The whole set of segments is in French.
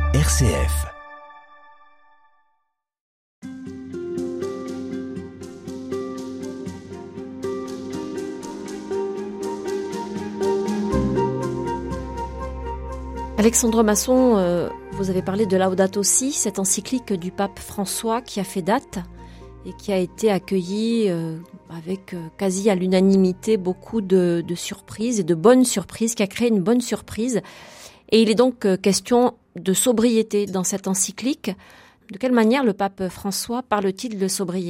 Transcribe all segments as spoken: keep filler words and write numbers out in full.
R C F. Alexandre Masson, euh, vous avez parlé de Laudato Si, cette encyclique du pape François qui a fait date et qui a été accueillie euh, avec euh, quasi à l'unanimité beaucoup de, de surprises et de bonnes surprises, qui a créé une bonne surprise. Et il est donc euh, question de sobriété dans cette encyclique. De quelle manière le pape François parle-t-il de sobriété ?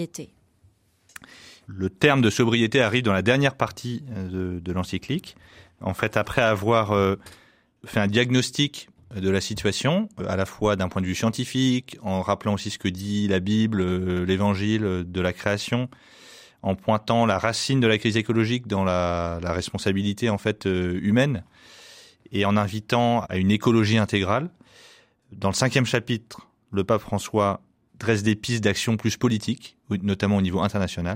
Le terme de sobriété arrive dans la dernière partie de, de l'encyclique. En fait, après avoir euh, fait un diagnostic de la situation, à la fois d'un point de vue scientifique, en rappelant aussi ce que dit la Bible, l'Évangile de la création, en pointant la racine de la crise écologique dans la, la responsabilité en fait humaine, et en invitant à une écologie intégrale. Dans le cinquième chapitre, le pape François dresse des pistes d'action plus politiques, notamment au niveau international.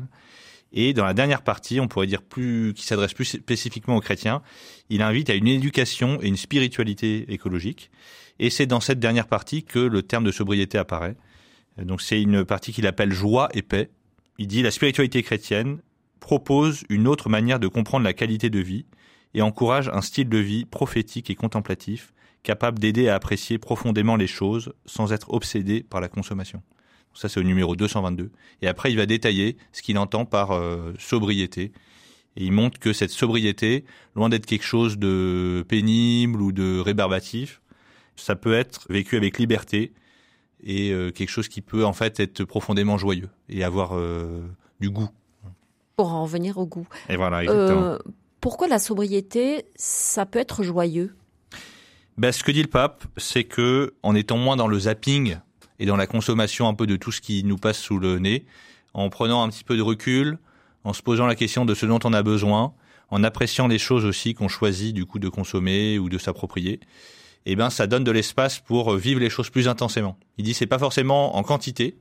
Et dans la dernière partie, on pourrait dire plus, qui s'adresse plus spécifiquement aux chrétiens, il invite à une éducation et une spiritualité écologique. Et c'est dans cette dernière partie que le terme de sobriété apparaît. Donc c'est une partie qu'il appelle joie et paix. Il dit la spiritualité chrétienne propose une autre manière de comprendre la qualité de vie et encourage un style de vie prophétique et contemplatif, capable d'aider à apprécier profondément les choses sans être obsédé par la consommation. Ça, c'est au numéro deux cent vingt-deux. Et après, il va détailler ce qu'il entend par euh, sobriété. Et il montre que cette sobriété, loin d'être quelque chose de pénible ou de rébarbatif, ça peut être vécu avec liberté et euh, quelque chose qui peut en fait être profondément joyeux et avoir euh, du goût. Pour en revenir au goût. Et voilà, exactement. Euh, pourquoi la sobriété, ça peut être joyeux ? Ben, ce que dit le pape, c'est que en étant moins dans le zapping et dans la consommation un peu de tout ce qui nous passe sous le nez, en prenant un petit peu de recul, en se posant la question de ce dont on a besoin, en appréciant les choses aussi qu'on choisit du coup de consommer ou de s'approprier, eh ben ça donne de l'espace pour vivre les choses plus intensément. Il dit c'est pas forcément en quantité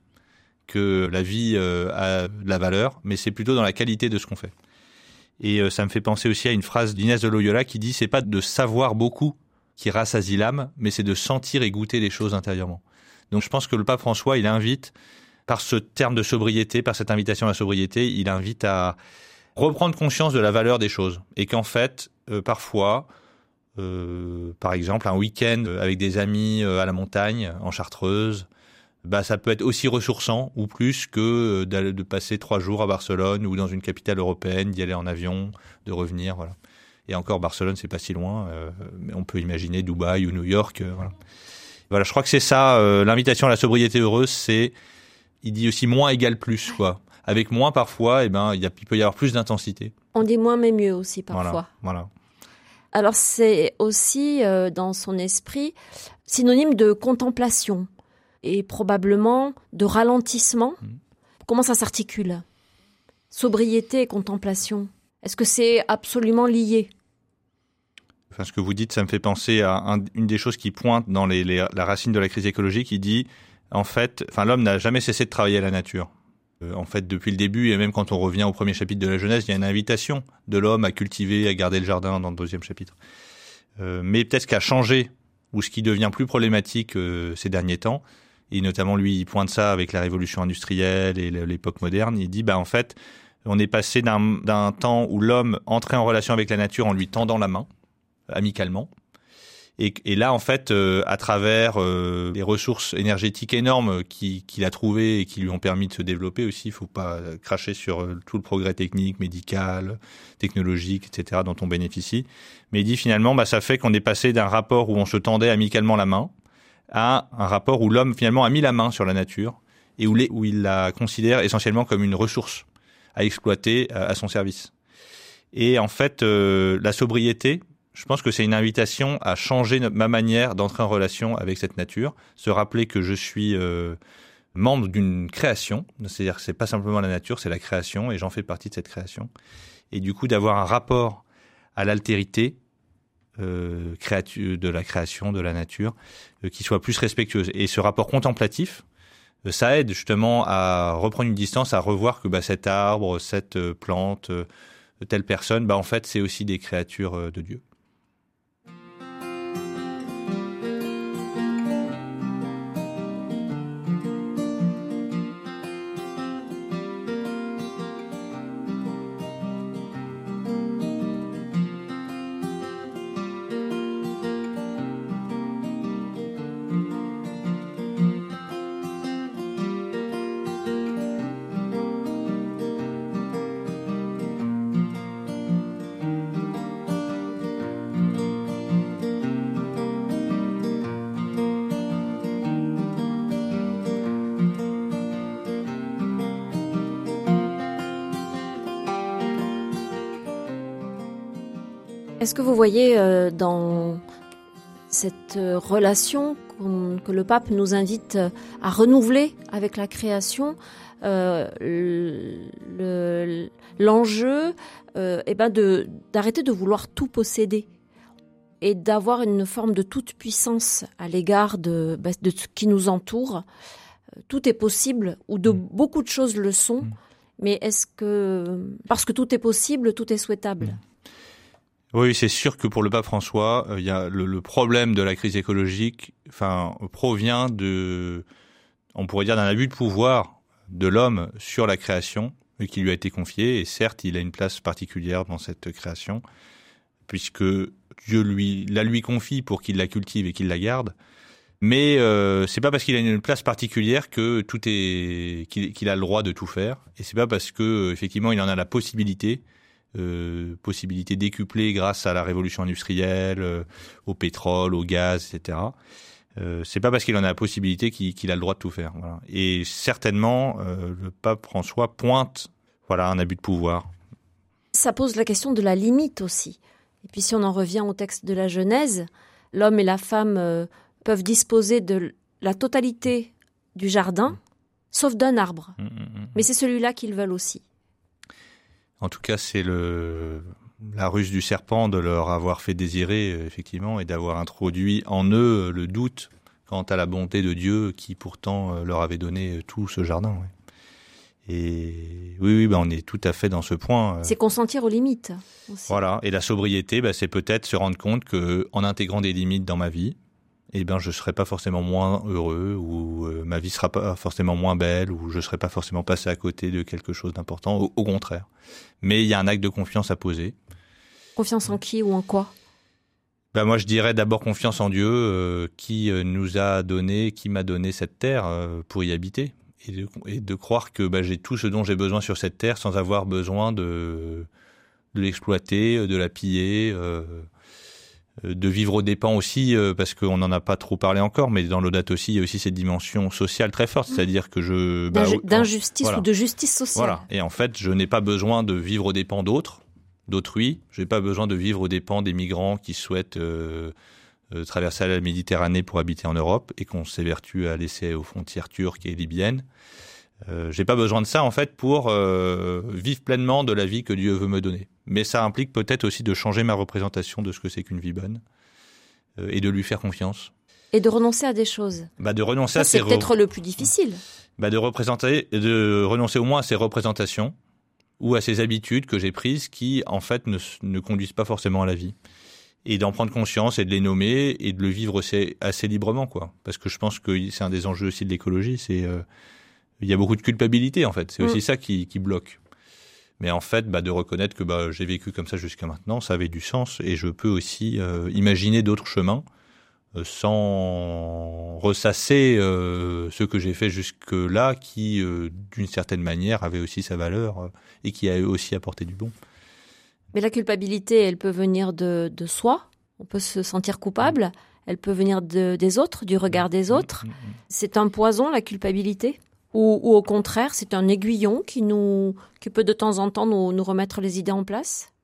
que la vie euh, a de la valeur, mais c'est plutôt dans la qualité de ce qu'on fait. Et euh, ça me fait penser aussi à une phrase d'Inès de Loyola qui dit c'est pas de savoir beaucoup qui rassasie l'âme, mais c'est de sentir et goûter les choses intérieurement. Donc je pense que le pape François, il invite, par ce terme de sobriété, par cette invitation à la sobriété, il invite à reprendre conscience de la valeur des choses. Et qu'en fait, euh, parfois, euh, par exemple, un week-end avec des amis euh, à la montagne, en Chartreuse, bah, ça peut être aussi ressourçant ou plus que euh, de passer trois jours à Barcelone ou dans une capitale européenne, d'y aller en avion, de revenir, voilà. Et encore, Barcelone, c'est pas si loin, euh, mais on peut imaginer Dubaï ou New York, euh, voilà. Voilà, je crois que c'est ça, euh, l'invitation à la sobriété heureuse, c'est, il dit aussi moins égale plus, quoi. Avec moins, parfois, eh ben, il, y a, il peut y avoir plus d'intensité. On dit moins mais mieux aussi, parfois. Voilà, voilà. Alors, c'est aussi, euh, dans son esprit, synonyme de contemplation et probablement de ralentissement. Mmh. Comment ça s'articule ? Sobriété et contemplation. Est-ce que c'est absolument lié ? Enfin, ce que vous dites, ça me fait penser à un, une des choses qui pointe dans les, les, la racine de la crise écologique. Il dit, en fait, enfin, l'homme n'a jamais cessé de travailler à la nature. Euh, en fait, depuis le début, et même quand on revient au premier chapitre de la Genèse, il y a une invitation de l'homme à cultiver, à garder le jardin dans le deuxième chapitre. Euh, mais peut-être ce qui a changé, ou ce qui devient plus problématique euh, ces derniers temps, et notamment lui, il pointe ça avec la révolution industrielle et l'époque moderne, il dit, bah, en fait, on est passé d'un, d'un temps où l'homme entrait en relation avec la nature en lui tendant la main, amicalement. Et, et là, en fait, euh, à travers euh, les ressources énergétiques énormes qui, qu'il a trouvées et qui lui ont permis de se développer aussi, il faut pas cracher sur euh, tout le progrès technique, médical, technologique, et cetera, dont on bénéficie. Mais il dit finalement, bah, ça fait qu'on est passé d'un rapport où on se tendait amicalement la main à un rapport où l'homme finalement a mis la main sur la nature et où, les, où il la considère essentiellement comme une ressource à exploiter à, à son service. Et en fait, euh, la sobriété, je pense que c'est une invitation à changer ma manière d'entrer en relation avec cette nature, se rappeler que je suis euh, membre d'une création, c'est-à-dire que c'est pas simplement la nature, c'est la création et j'en fais partie de cette création. Et du coup, d'avoir un rapport à l'altérité euh, créatu- de la création, de la nature, euh, qui soit plus respectueuse. Et ce rapport contemplatif, euh, ça aide justement à reprendre une distance, à revoir que bah, cet arbre, cette euh, plante, euh, telle personne, bah, en fait, c'est aussi des créatures euh, de Dieu. Est-ce que vous voyez euh, dans cette euh, relation qu'on, que le pape nous invite à renouveler avec la création, euh, le, l'enjeu euh, eh ben de, d'arrêter de vouloir tout posséder et d'avoir une forme de toute puissance à l'égard de, bah, de ce qui nous entoure. Tout est possible, ou de mmh. beaucoup de choses le sont, mmh. mais est-ce que, parce que tout est possible, tout est souhaitable? Mmh. Oui, c'est sûr que pour le pape François, il euh, y a le, le problème de la crise écologique, enfin, provient de, on pourrait dire, d'un abus de pouvoir de l'homme sur la création qui lui a été confiée. Et certes, il a une place particulière dans cette création, puisque Dieu lui la lui confie pour qu'il la cultive et qu'il la garde. Mais euh, c'est pas parce qu'il a une place particulière que tout est qu'il, qu'il a le droit de tout faire. Et c'est pas parce que effectivement il en a la possibilité. Euh, possibilité décuplée grâce à la révolution industrielle, euh, au pétrole, au gaz, et cetera. Euh, c'est pas parce qu'il en a la possibilité qu'il, qu'il a le droit de tout faire. Voilà. Et certainement, euh, le pape François pointe, voilà, un abus de pouvoir. Ça pose la question de la limite aussi. Et puis si on en revient au texte de la Genèse, l'homme et la femme euh, peuvent disposer de la totalité du jardin, mmh. sauf d'un arbre. Mmh, mmh, Mais c'est celui-là qu'ils veulent aussi. En tout cas, c'est le, la ruse du serpent de leur avoir fait désirer, effectivement, et d'avoir introduit en eux le doute quant à la bonté de Dieu qui, pourtant, leur avait donné tout ce jardin. Ouais. Et oui, oui, bah, on est tout à fait dans ce point. C'est consentir aux limites aussi. Voilà. Et la sobriété, bah, c'est peut-être se rendre compte que, en intégrant des limites dans ma vie, eh ben, je serai pas forcément moins heureux, ou euh, ma vie sera pas forcément moins belle, ou je serai pas forcément passé à côté de quelque chose d'important, au, au contraire. Mais il y a un acte de confiance à poser. Confiance en qui ou en quoi? Ben moi, je dirais d'abord confiance en Dieu, euh, qui nous a donné, qui m'a donné cette terre euh, pour y habiter, et de, et de croire que ben, j'ai tout ce dont j'ai besoin sur cette terre sans avoir besoin de, de l'exploiter, de la piller. Euh, de vivre aux dépens aussi, euh, parce qu'on n'en a pas trop parlé encore, mais dans Laudato Si, il y a aussi cette dimension sociale très forte, c'est-à-dire que je... Bah, D'inju- d'injustice voilà. ou de justice sociale. Voilà, et en fait, je n'ai pas besoin de vivre aux dépens d'autres, d'autrui, je n'ai pas besoin de vivre aux dépens des migrants qui souhaitent euh, euh, traverser la Méditerranée pour habiter en Europe, et qu'on s'évertue à laisser aux frontières turques et libyennes. Euh, j'ai pas besoin de ça en fait pour euh, vivre pleinement de la vie que Dieu veut me donner. Mais ça implique peut-être aussi de changer ma représentation de ce que c'est qu'une vie bonne euh, et de lui faire confiance. Et de renoncer à des choses. Bah de renoncer ça, à c'est ses peut-être re... le plus difficile. Bah de représenter, de renoncer au moins à ses représentations ou à ses habitudes que j'ai prises qui en fait ne, ne conduisent pas forcément à la vie. Et d'en prendre conscience et de les nommer et de le vivre assez, assez librement quoi. Parce que je pense que c'est un des enjeux aussi de l'écologie, c'est euh, il y a beaucoup de culpabilité en fait, c'est aussi mmh. ça qui, qui bloque. Mais en fait, bah, de reconnaître que bah, j'ai vécu comme ça jusqu'à maintenant, ça avait du sens et je peux aussi euh, imaginer d'autres chemins euh, sans ressasser euh, ce que j'ai fait jusque-là qui, euh, d'une certaine manière, avait aussi sa valeur euh, et qui a aussi apporté du bon. Mais la culpabilité, elle peut venir de, de soi, on peut se sentir coupable, mmh. elle peut venir de, des autres, du regard des autres. Mmh. C'est un poison, la culpabilité ? Ou, ou au contraire, c'est un aiguillon qui, nous, qui peut de temps en temps nous, nous remettre les idées en place?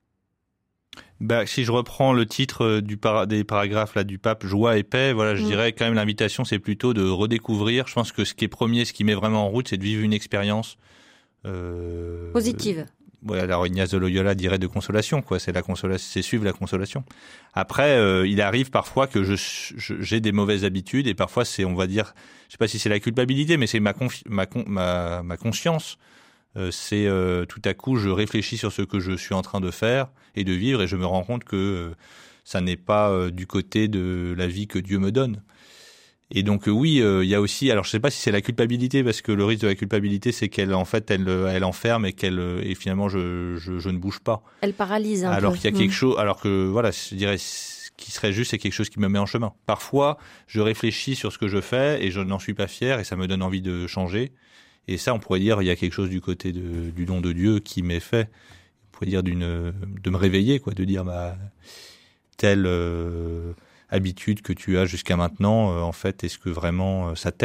Bah, si je reprends le titre du para, des paragraphes là, du pape, joie et paix, voilà, je mmh. dirais quand même l'invitation, c'est plutôt de redécouvrir. Je pense que ce qui est premier, ce qui met vraiment en route, c'est de vivre une expérience euh, positive. Ouais, alors Ignace de Loyola dirait de consolation, quoi. C'est la consolation, c'est suivre la consolation. Après, euh, il arrive parfois que je, je, j'ai des mauvaises habitudes et parfois c'est, on va dire, je sais pas si c'est la culpabilité, mais c'est ma confi- ma, ma ma conscience. Euh, c'est euh, tout à coup, je réfléchis sur ce que je suis en train de faire et de vivre et je me rends compte que euh, ça n'est pas euh, du côté de la vie que Dieu me donne. Et donc euh, oui, il euh, y a aussi, alors je sais pas si c'est la culpabilité, parce que le risque de la culpabilité, c'est qu'elle en fait, elle, elle enferme et qu'elle et finalement je, je je ne bouge pas. Elle paralyse un alors peu. qu'il y a quelque mmh. chose, alors que voilà, je dirais ce qui serait juste, c'est quelque chose qui me met en chemin. Parfois, je réfléchis sur ce que je fais et je n'en suis pas fier et ça me donne envie de changer. Et ça, on pourrait dire, il y a quelque chose du côté de, du don de Dieu qui m'est fait. On pourrait dire d'une, de me réveiller, quoi, de dire bah telle euh, habitude que tu as jusqu'à maintenant, euh, en fait, est-ce que vraiment euh, ça t'aide ?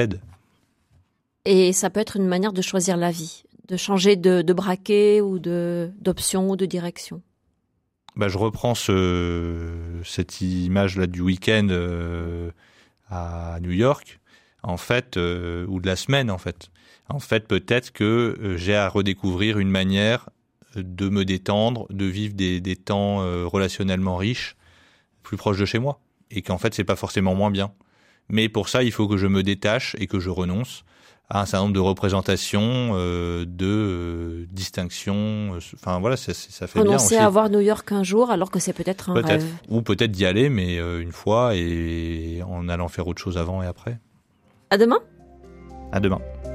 Et ça peut être une manière de choisir la vie, de changer de, de braquet ou de, d'option ou de direction. bah, je reprends ce, cette image-là du week-end euh, à New York, en fait, euh, ou de la semaine, en fait. En fait, peut-être que euh, j'ai à redécouvrir une manière de me détendre, de vivre des, des temps euh, relationnellement riches, plus proches de chez moi. Et qu'en fait, c'est pas forcément moins bien. Mais pour ça, il faut que je me détache et que je renonce à un certain nombre de représentations, euh, de euh, distinctions. Enfin, voilà, ça, ça fait bien aussi. Renoncer à voir New York un jour, alors que c'est peut-être un peut-être. rêve. Ou peut-être d'y aller, mais euh, une fois, et en allant faire autre chose avant et après. À demain. À demain.